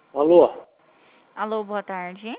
Alô? Alô, boa tarde.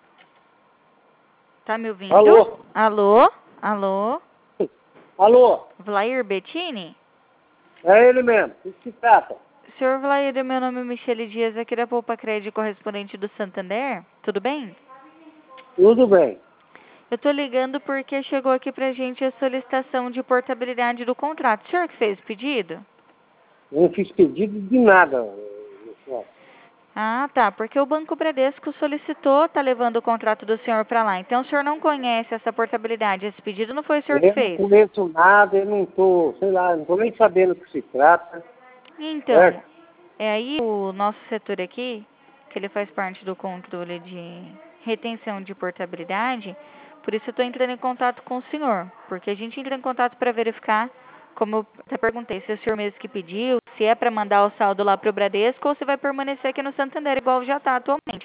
Tá me ouvindo? Alô? Alô? Alô? Alô? Vlair Bettini? É ele mesmo. O que se trata? Senhor Vlair, meu nome é Michele Dias, aqui da Poupa Crédito, correspondente do Santander. Tudo bem? Tudo bem. Eu tô ligando porque chegou aqui pra gente a solicitação de portabilidade do contrato. O senhor que fez o pedido? Eu não fiz pedido de nada, meu senhor. Ah, tá. Porque o Banco Bradesco solicitou, tá levando o contrato do senhor pra lá. Então o senhor não conhece essa portabilidade. Esse pedido não foi o senhor que Eu não fez. conheço nada, eu não tô, sei lá, não tô nem sabendo o que se trata. Então, Certo? é aí o nosso setor aqui, que ele faz parte do controle de retenção de portabilidade, por isso eu estou entrando em contato com o senhor, porque a gente entra em contato para verificar, como eu até perguntei, se é o senhor mesmo que pediu, se é para mandar o saldo lá para o Bradesco ou se vai permanecer aqui no Santander, igual já está atualmente.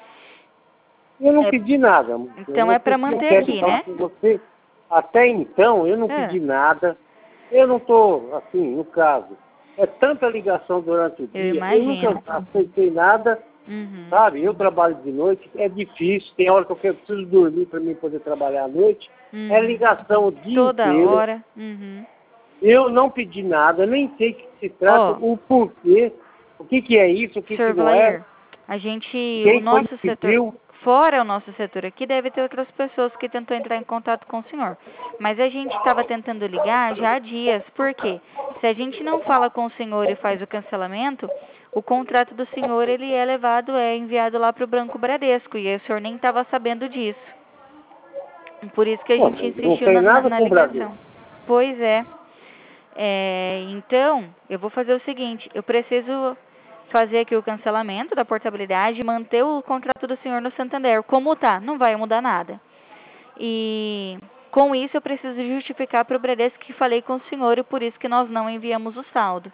Eu não É, pedi nada. então é Você para que eu manter quero aqui, falar né? com você. Até então, eu não Ah, pedi nada. Eu não tô, assim, no caso. É tanta ligação durante o eu dia. Eu nunca imagino. aceitei nada. Uhum. Sabe, eu trabalho de noite, é difícil, tem hora que eu preciso dormir para mim poder trabalhar à noite. É Uhum. ligação o dia Toda inteiro. hora. Uhum. Eu não pedi nada, nem sei o que se trata, Ó, o porquê, o que, que é isso, o que, que Sr. não é, Vlair, a gente, o quem foi nosso que setor, pediu. fora o nosso setor aqui, deve ter outras pessoas que tentou entrar em contato com o senhor. Mas a gente estava tentando ligar já há dias. Por quê? Se a gente não fala com o senhor e faz o cancelamento, o contrato do senhor ele é levado, é enviado lá para o Banco Bradesco e o senhor nem estava sabendo disso. Por isso que a Pô, gente mas não insistiu tem nada na com o Brasil. ligação. Pois é. Então, eu vou fazer o seguinte, eu preciso fazer aqui o cancelamento da portabilidade e manter o contrato do senhor no Santander. Como tá? Não vai mudar nada. E com isso eu preciso justificar para o Bradesco que falei com o senhor e por isso que nós não enviamos o saldo.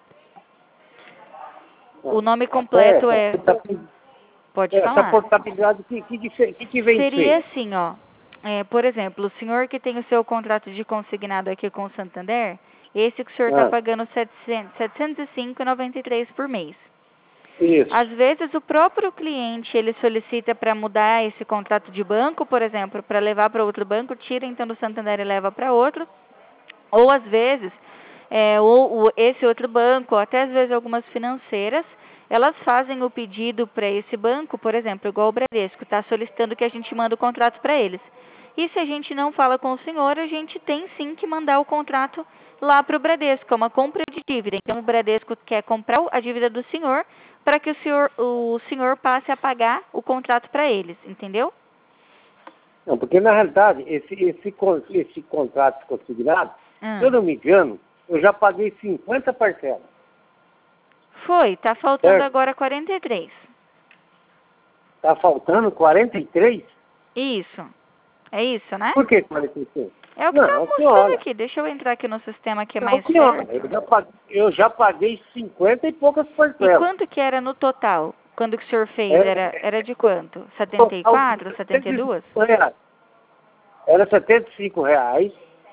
O nome Até completo é... Pode essa falar. portabilidade, que vem Seria ser? assim, ó. Por exemplo, o senhor que tem o seu contrato de consignado aqui com o Santander, esse que o senhor está Ah, pagando R$ 705,93 por mês. Às isso. vezes o próprio cliente ele solicita para mudar esse contrato de banco, por exemplo, para levar para outro banco, tira então do Santander e leva para outro. Ou às vezes esse outro banco, ou até às vezes algumas financeiras, elas fazem o pedido para esse banco, por exemplo, igual o Bradesco, está solicitando que a gente manda o contrato para eles. E se a gente não fala com o senhor, a gente tem sim que mandar o contrato lá para o Bradesco, é uma compra de dívida. Então o Bradesco quer comprar a dívida do senhor para que o senhor passe a pagar o contrato para eles, entendeu? Não, porque na realidade, esse contrato consignado, se eu Ah. não me engano, eu já paguei 50 parcelas, Foi, tá faltando certo? agora 43. Está faltando 43? Isso. É isso, né? Por que 46? É o que tá Não, mostrando senhora. aqui. Deixa eu entrar aqui no sistema que é Não, mais senhora. certo. Eu já paguei 50 e poucas E parcelas. quanto que era no total? Quando que o senhor fez? Era É de quanto? total de 74, 72? R$ 75. Era R$ 75.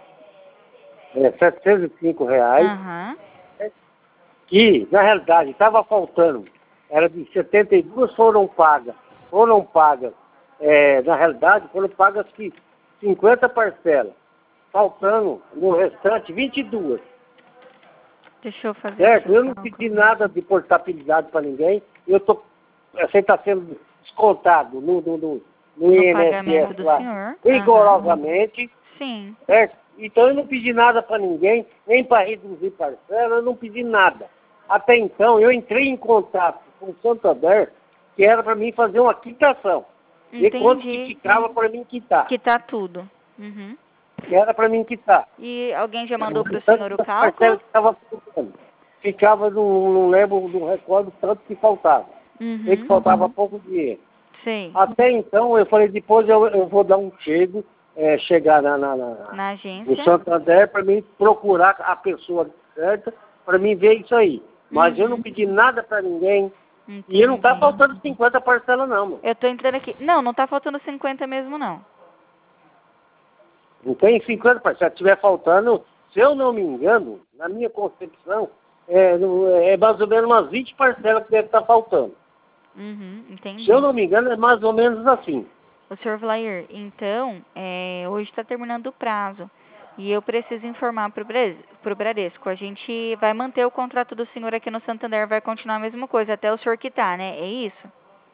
R$ 705. Aham. Que, na realidade, estava faltando. Era de 72, foram pagas. Foram pagas. Na realidade, foram pagas que 50 parcelas. Faltando, no restante, 22. Deixa eu fazer aqui Certo? o Eu não cálculo. pedi nada de portabilidade para ninguém. Você está sendo descontado no No pagamento INSS do lá senhor. Aham. rigorosamente. Sim. Certo? Então eu não pedi nada para ninguém, nem para reduzir parcela, eu não pedi nada. Até então eu entrei em contato com o Santander, que era para mim fazer uma quitação. Ver quanto que Entendi. ficava para mim quitar. Que tá tudo. Uhum. Que era para mim quitar. E alguém já mandou pro Tanto senhor o das parcelas cálculo? que estava ficando. Ficava, não lembro, não recordo tanto que faltava. Sei que Uhum. faltava pouco dinheiro. Sei. Até então, eu falei, depois eu vou dar um chegar Na no agência? Santander para mim procurar a pessoa certa, para mim ver isso aí. Mas eu não Uhum. pedi nada para ninguém. E não está Entendi. faltando 50 parcelas não, mano. Eu tô entrando aqui. Não, não tá faltando 50 mesmo, não. Não tem 50 parcelas. Se estiver faltando, se eu não me engano, na minha concepção, é mais ou menos umas 20 parcelas que deve estar faltando. Entendi. Se eu não me engano, é mais ou menos assim. O senhor Vlair, então, hoje está terminando o prazo e eu preciso informar para o Bradesco. A gente vai manter o contrato do senhor aqui no Santander, vai continuar a mesma coisa, até o senhor quitar, né? É isso?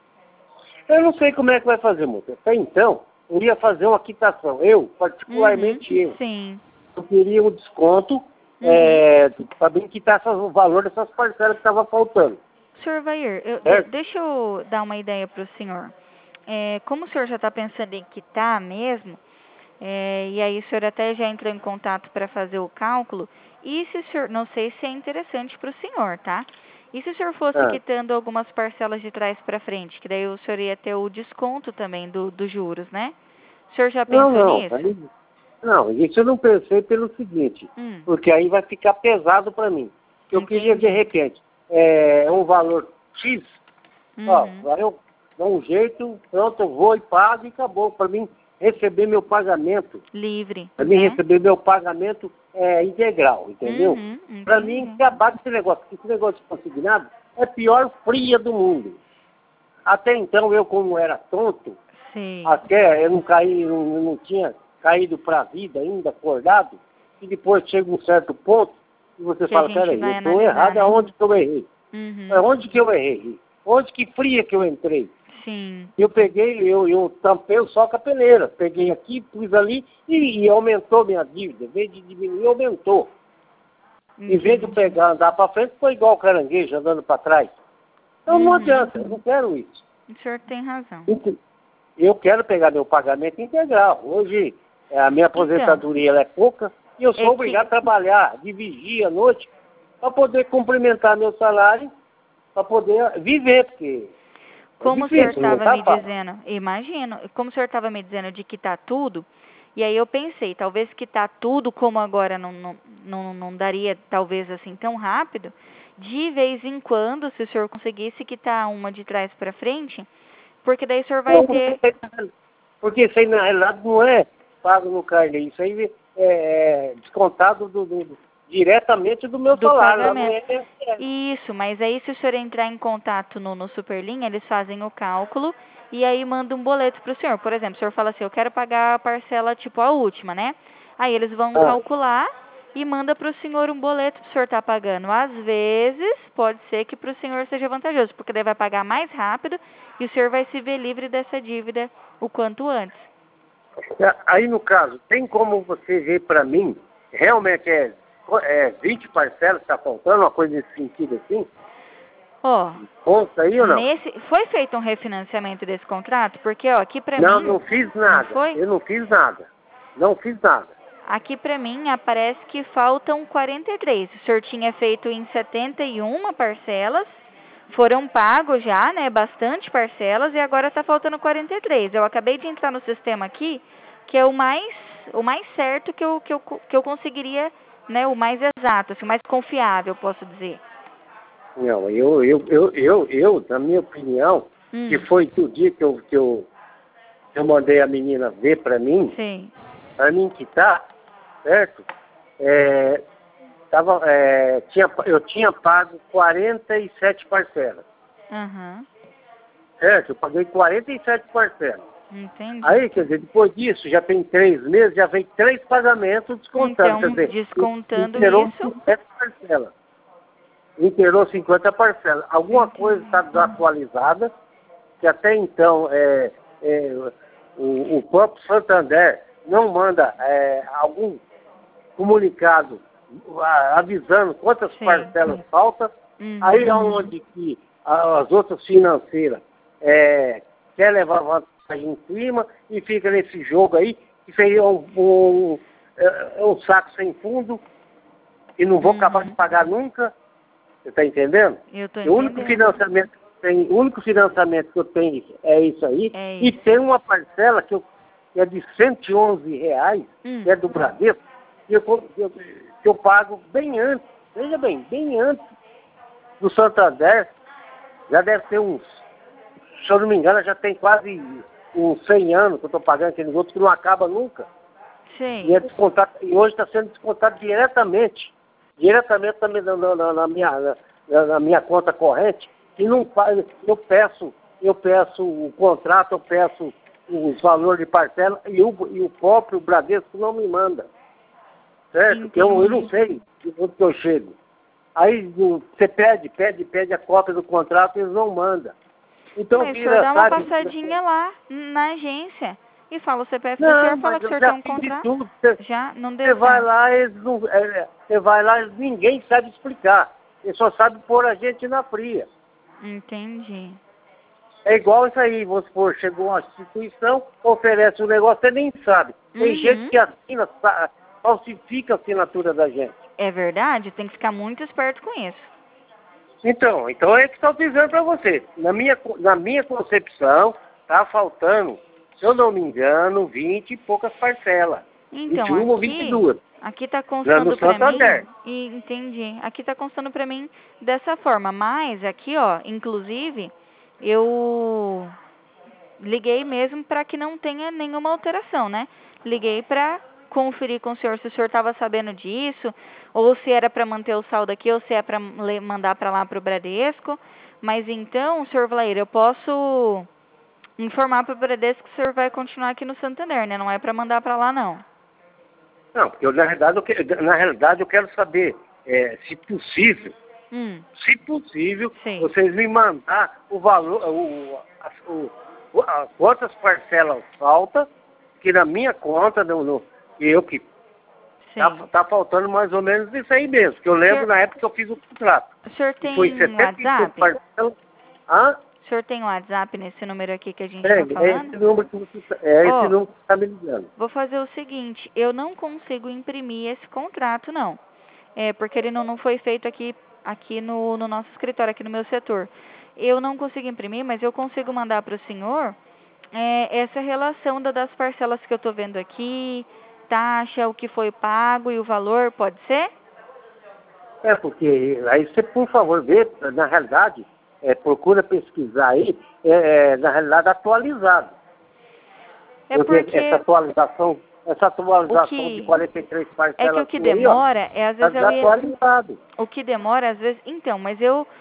Eu não sei como é que vai fazer, moça. Até então, eu ia fazer uma quitação. Eu, particularmente eu. Sim. Eu queria um desconto para bem quitar o valor dessas parcelas que estavam faltando. Senhor Vair, deixa eu dar uma ideia para o senhor. Como o senhor já está pensando em quitar mesmo, e aí o senhor até já entrou em contato para fazer o cálculo, e se o senhor, não sei se é interessante para o senhor, tá? E se o senhor fosse quitando algumas parcelas de trás para frente, que daí o senhor ia ter o desconto também dos juros, né? O senhor já pensou nisso? Não, isso eu não pensei pelo seguinte, porque aí vai ficar pesado para mim. Eu queria, de repente, um valor X, eu dou um jeito, pronto, eu vou e pago e acabou. Para mim receber meu pagamento. Livre. Para mim receber meu pagamento integral, entendeu? Para mim, acabar com esse negócio. Esse negócio de consignado é a pior fria do mundo. Até então, eu como era tonto, até eu não caí, não tinha caído para a vida ainda, acordado, e depois chega um certo ponto e você fala, peraí, eu estou errado, aonde que eu errei? Onde que eu errei? Onde que fria que eu entrei? Sim. Eu peguei, eu tampei só com a peneira, peguei aqui, pus ali e aumentou minha dívida. Em vez de diminuir, aumentou. Em vez de pegar, andar para frente, foi igual o caranguejo andando para trás. Então não adianta, eu não quero isso. O senhor tem razão. Eu quero pegar meu pagamento integral. Hoje a minha aposentadoria ela é pouca e eu sou obrigado a trabalhar de vigia à noite para poder complementar meu salário, para poder viver, porque como difícil, o senhor estava me dizendo, imagino, como o senhor estava me dizendo de quitar tudo, e aí eu pensei, talvez quitar tudo como agora não daria, talvez assim, tão rápido, de vez em quando, se o senhor conseguisse quitar uma de trás para frente, porque daí o senhor vai ter... Porque isso aí, na realidade, não é pago no carnê, isso aí é descontado diretamente do meu salário. Pagamento. Isso, mas aí se o senhor entrar em contato no Superlinha, eles fazem o cálculo e aí mandam um boleto para o senhor. Por exemplo, o senhor fala assim, eu quero pagar a parcela, tipo, a última, né? Aí eles vão calcular e manda para o senhor um boleto para o senhor estar pagando. Às vezes, pode ser que para o senhor seja vantajoso, porque daí vai pagar mais rápido e o senhor vai se ver livre dessa dívida o quanto antes. Aí, no caso, tem como você ver para mim, realmente 20 parcelas que está faltando, uma coisa nesse sentido assim? Conta aí ou não? Foi feito um refinanciamento desse contrato? Porque, aqui para mim... Não fiz nada. Eu não fiz nada. Não fiz nada. Aqui para mim aparece que faltam 43. O senhor tinha feito em 71 parcelas, foram pagos já, né, bastante parcelas, e agora está faltando 43. Eu acabei de entrar no sistema aqui, que é o mais certo que eu conseguiria, né, o mais exato, assim, o mais confiável, posso dizer. Não, eu na minha opinião, que foi o dia que eu mandei a menina ver para mim, para mim quitar, certo? Eu tinha pago 47 parcelas. Certo? Eu paguei 47 parcelas. Entendi. Aí, quer dizer, depois disso, já tem 3 meses, já vem 3 pagamentos descontando. Então, quer dizer, descontando inteirou isso... 50 parcelas. Inteirou 50 parcelas. Alguma coisa está desatualizada, que até então o próprio Santander não manda algum comunicado avisando quantas parcelas faltam. Aí é onde que as outras financeiras quer levar vantagem em cima e fica nesse jogo aí, que seria um saco sem fundo e não vou acabar de pagar nunca. Você está entendendo? Eu estou entendendo. O único financiamento que eu tenho é isso aí. E tem uma parcela que é de R$111, que é do Bradesco, que eu pago bem antes, veja bem antes do Santander. Já deve ter se eu não me engano, já tem quase uns 100 anos que eu estou pagando aqueles outros que não acaba nunca. Sim. E, e hoje está sendo descontado diretamente também na minha conta corrente, que não faz, eu peço o contrato, eu peço os valores de parcela e o próprio Bradesco não me manda. Certo? Eu não sei onde que eu chego. Aí você pede a cópia do contrato e eles não mandam. Então, mas o senhor dá uma passadinha lá na agência e fala o CPF do senhor, fala que o senhor tem um contrato. Já não deu certo. Você vai lá, você vai lá, ninguém sabe explicar. Ele só sabe pôr a gente na fria. Entendi. É igual isso aí, vamos supor, chegou uma instituição, oferece um negócio, você nem sabe. Tem gente que assina, falsifica a assinatura da gente. É verdade, tem que ficar muito esperto com isso. Então é que estou dizendo para você. Na minha concepção, tá faltando, se eu não me engano, 20 e poucas parcelas. Então, 21 ou 22. Aqui está constando para mim, entendi. Aqui está constando para mim dessa forma, mas aqui, ó, inclusive, eu liguei mesmo para que não tenha nenhuma alteração, né? Liguei para conferir com o senhor se o senhor estava sabendo disso, ou se era para manter o saldo aqui, ou se é para mandar para lá para o Bradesco. Mas então, senhor Vlair, eu posso informar para o Bradesco que o senhor vai continuar aqui no Santander, né? Não é para mandar para lá, não. Não, porque na realidade eu quero saber, se possível, Sim. vocês me mandar o valor, quantas parcelas falta, que na minha conta, tá faltando mais ou menos isso aí mesmo, que eu lembro na época que eu fiz o contrato. O senhor tem WhatsApp? Hã? O senhor tem WhatsApp nesse número aqui que a gente está falando? É esse número que você está me ligando. Vou fazer o seguinte, eu não consigo imprimir esse contrato, não. Porque ele não foi feito aqui no nosso escritório, aqui no meu setor. Eu não consigo imprimir, mas eu consigo mandar para o senhor essa relação das parcelas que eu estou vendo aqui, taxa, o que foi pago e o valor, pode ser? Porque aí você, por favor, vê, na realidade, procura pesquisar aí, na realidade, atualizado. Porque essa atualização de 43 parcelas... É que o que demora às vezes, atualizado. O que demora, às vezes... Então, mas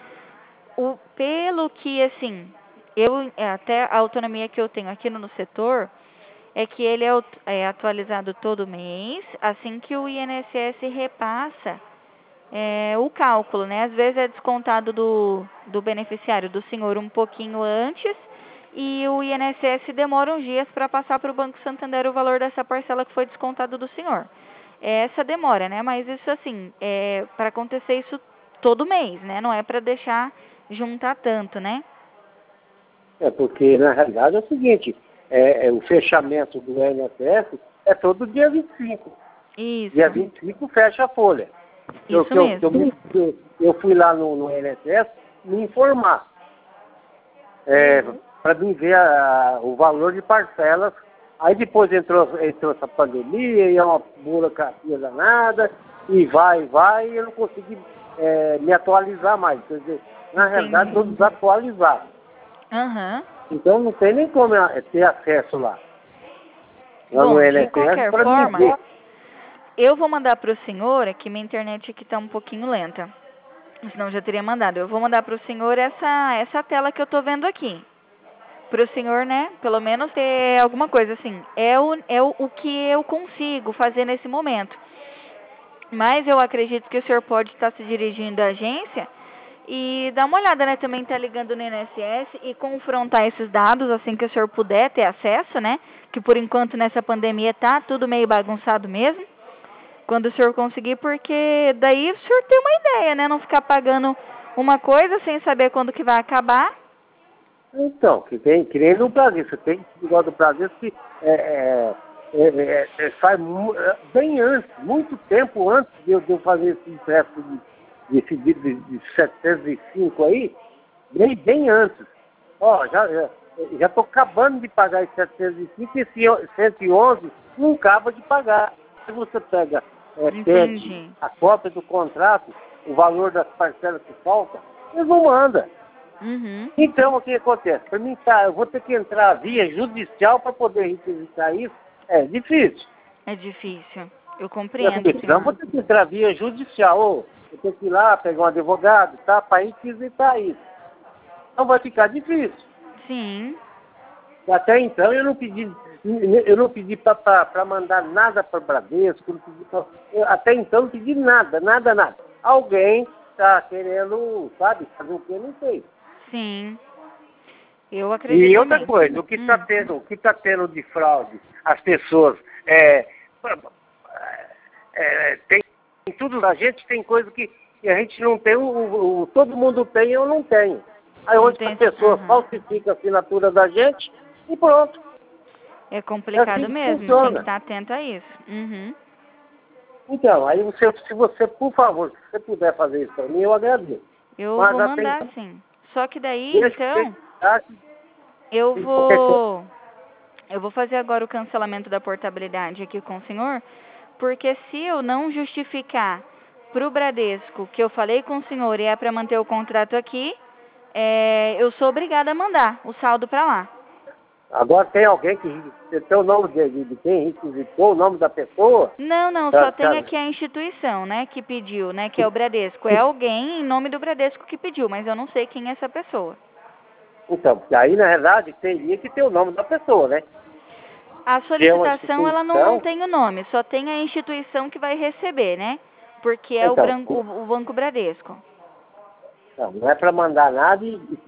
pelo que, assim, até a autonomia que eu tenho aqui no setor, é que ele é atualizado todo mês, assim que o INSS repassa o cálculo, né? Às vezes é descontado do beneficiário, do senhor, um pouquinho antes, e o INSS demora uns dias para passar para o Banco Santander o valor dessa parcela que foi descontado do senhor. Essa demora, né? Mas isso, assim, para acontecer isso todo mês, né? Não é para deixar juntar tanto, né? Porque, na realidade, é o seguinte, o fechamento do INSS é todo dia 25. Isso. Dia 25 fecha a folha. Isso mesmo. Eu fui lá no INSS me informar. Para mim ver o valor de parcelas. Aí depois entrou essa pandemia, e é uma burocracia danada, e vai, e eu não consegui me atualizar mais. Quer dizer, na realidade, todos atualizados. Então não tem nem como ter acesso lá. Bom, de qualquer forma, eu vou mandar para o senhor, aqui minha internet aqui está um pouquinho lenta, senão já teria mandado. Eu vou mandar para o senhor essa tela que eu estou vendo aqui. Para o senhor, né, pelo menos ter alguma coisa assim. É o que eu consigo fazer nesse momento. Mas eu acredito que o senhor pode estar se dirigindo à agência e dar uma olhada, né, também tá ligando no INSS e confrontar esses dados assim que o senhor puder ter acesso, né, que por enquanto nessa pandemia tá tudo meio bagunçado mesmo. Quando o senhor conseguir, porque daí o senhor tem uma ideia, né, não ficar pagando uma coisa sem saber quando que vai acabar. Então, que nem no Brasil, você tem igual do Brasil que sai bem antes, muito tempo antes de eu fazer esse empréstimo de 705 aí, bem antes. Ó, já estou acabando de pagar esse 705 e esse 111 não acaba de pagar. Se você pede a cópia do contrato, o valor das parcelas que faltam, eles não mandam. Então, o que acontece? Para mim, eu vou ter que entrar via judicial para poder requisitar isso. É difícil. É difícil. Eu compreendo. Então, eu vou ter que entrar via judicial. Eu tenho que ir lá, pegar um advogado, para requisitar isso. Então vai ficar difícil. Sim. Até então eu não pedi para mandar nada para o Bradesco, até então não pedi nada. Alguém está querendo, sabe, fazer o que eu não sei. Sim. Eu acredito E outra também. coisa, o que tá tendo de fraude, as pessoas, tem tudo, a gente tem coisa que a gente não tem, todo mundo tem e eu não tenho. Aí Não onde tem- as pessoas falsificam a assinatura da gente e pronto. É complicado É assim que mesmo, tem funciona. que estar atento a isso. Uhum. Então, aí se você, por favor, se você puder fazer isso para mim, eu agradeço. Eu Mas vou mandar atenção, sim. Só que daí, deixa então, eu qualquer coisa. eu vou fazer agora o cancelamento da portabilidade aqui com o senhor, porque se eu não justificar para o Bradesco que eu falei com o senhor e é para manter o contrato aqui, eu sou obrigada a mandar o saldo para lá. Agora tem alguém que tem o nome de quem requisitou, o nome da pessoa? Não, só tem aqui a instituição, né, que pediu, né, que é o Bradesco. É alguém em nome do Bradesco que pediu, mas eu não sei quem é essa pessoa. Então, porque aí na verdade teria que ter o nome da pessoa, né? A Se é uma solicitação, ela não instituição, tem o nome, só tem a instituição que vai receber, né? Porque é então, o Banco Bradesco. não é para mandar nada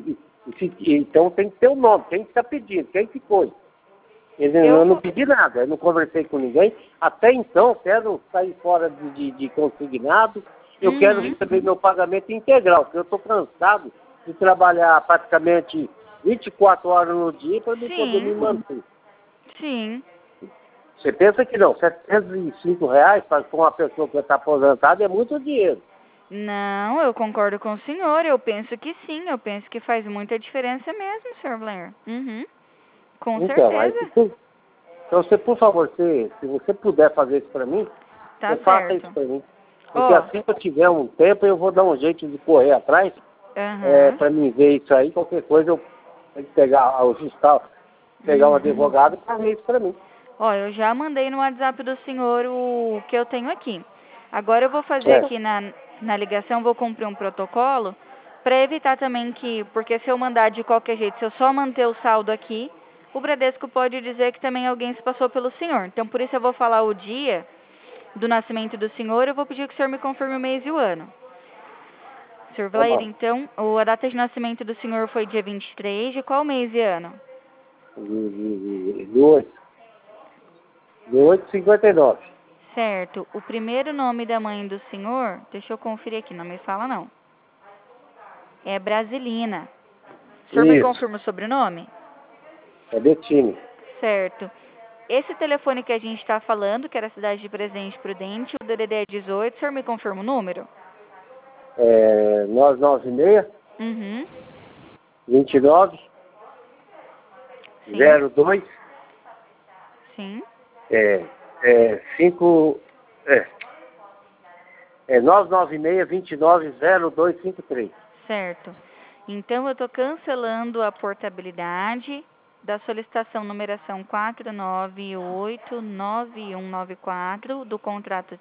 então tem que ter o nome, quem que está pedindo, quem que foi. Eu não pedi nada, eu não conversei com ninguém. Até então, eu quero sair fora de consignado, eu quero receber meu pagamento integral, porque eu estou cansado de trabalhar praticamente 24 horas no dia para me poder me manter. Sim. Você pensa que não, R$ 705 para uma pessoa que está aposentada é muito dinheiro. Não, eu concordo com o senhor, eu penso que sim, eu penso que faz muita diferença mesmo, Sr. Blair. Com Então, aí, certeza. então você, por favor, se você puder fazer isso para mim, Tá você faça isso certo. para mim. Porque assim que eu tiver um tempo, eu vou dar um jeito de correr atrás para mim ver isso aí. Qualquer coisa eu tenho que pegar, ajustar, pegar um advogado para ver isso para mim. Ó, eu já mandei no WhatsApp do senhor o que eu tenho aqui. Agora eu vou fazer aqui na ligação, vou cumprir um protocolo para evitar também porque se eu mandar de qualquer jeito, se eu só manter o saldo aqui, o Bradesco pode dizer que também alguém se passou pelo senhor. Então, por isso eu vou falar o dia do nascimento do senhor, eu vou pedir que o senhor me confirme o mês e o ano. Sr. Vlair, então, a data de nascimento do senhor foi dia 23, de qual mês e ano? De 8,59. Certo. O primeiro nome da mãe do senhor, deixa eu conferir aqui, não me fala não. É Brasilina. O senhor me confirma o sobrenome? É Bettini. Certo. Esse telefone que a gente está falando, que era a cidade de Presidente Prudente, o DDD é 18, o senhor me confirma o número? 996 29 02 Sim. 996 29 0253. Certo. Então, eu estou cancelando a portabilidade da solicitação numeração 4989194 do contrato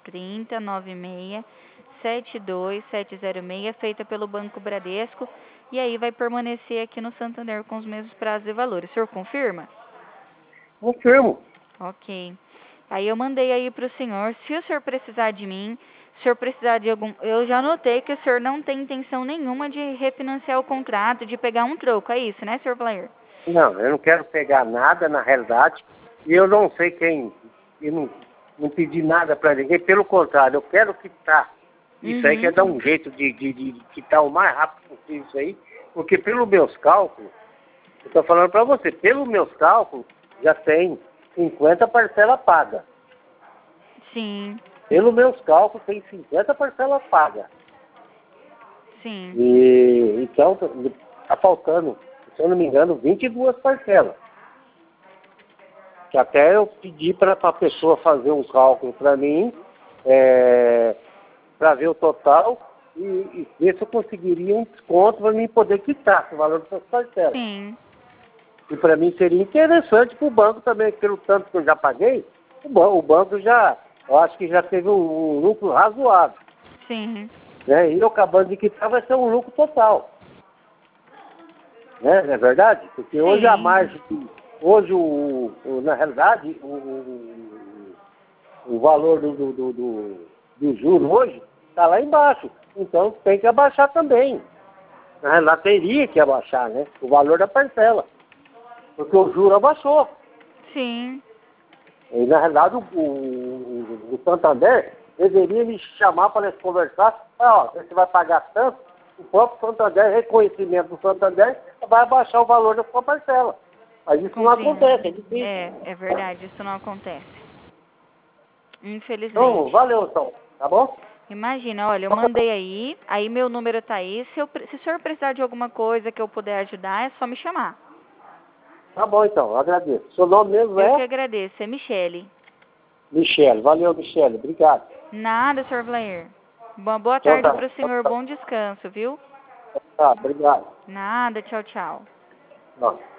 309672 feita pelo Banco Bradesco, e aí vai permanecer aqui no Santander com os mesmos prazos e valores. O senhor confirma? Confirmo. Ok. Aí eu mandei aí para o senhor. Se o senhor precisar de mim, se o senhor precisar de algum... Eu já notei que o senhor não tem intenção nenhuma de refinanciar o contrato, de pegar um troco. É isso, né, Sr. Blair? Não, eu não quero pegar nada, na realidade. E eu não sei quem... Eu não pedi nada para ninguém. Pelo contrário, eu quero quitar. Isso aí quer dar um jeito de quitar o mais rápido possível isso aí. Porque pelos meus cálculos, eu estou falando para você, pelos meus cálculos, já tem 50 parcelas pagas. Sim. Pelos meus cálculos, tem 50 parcelas pagas. Sim. E então, está faltando, se eu não me engano, 22 parcelas. Que até eu pedi para a pessoa fazer um cálculo para mim, para ver o total e ver se eu conseguiria um desconto para mim poder quitar o valor dessas parcelas. Sim. E para mim seria interessante para o banco também, pelo tanto que eu já paguei, o banco já, eu acho que já teve um lucro razoável. Sim. Né? E eu acabando de quitar vai ser um lucro total. né? Não é verdade? Porque hoje Sim. a margem, hoje na realidade, o valor do juro hoje está lá embaixo. Então tem que abaixar também. Na realidade teria que abaixar, né? O valor da parcela. Porque o juro abaixou. Sim. E na realidade o Santander deveria me chamar para nós conversar. Ó, você vai pagar tanto, o próprio Santander, reconhecimento do Santander, vai abaixar o valor da sua parcela. Mas isso não acontece, é difícil. É verdade, isso não acontece. Então, Infelizmente. valeu então, tá bom? Imagina, olha, eu mandei aí meu número tá aí. Se o senhor precisar de alguma coisa que eu puder ajudar, é só me chamar. Tá bom então, eu agradeço. Seu nome mesmo Eu que é? agradeço, é Michele. Michele. Valeu, Michele. Obrigado. Nada, senhor Vlair. Boa Então tarde tá. para o senhor, bom descanso, viu? Tá, obrigado. Nada, tchau, tchau. Ó.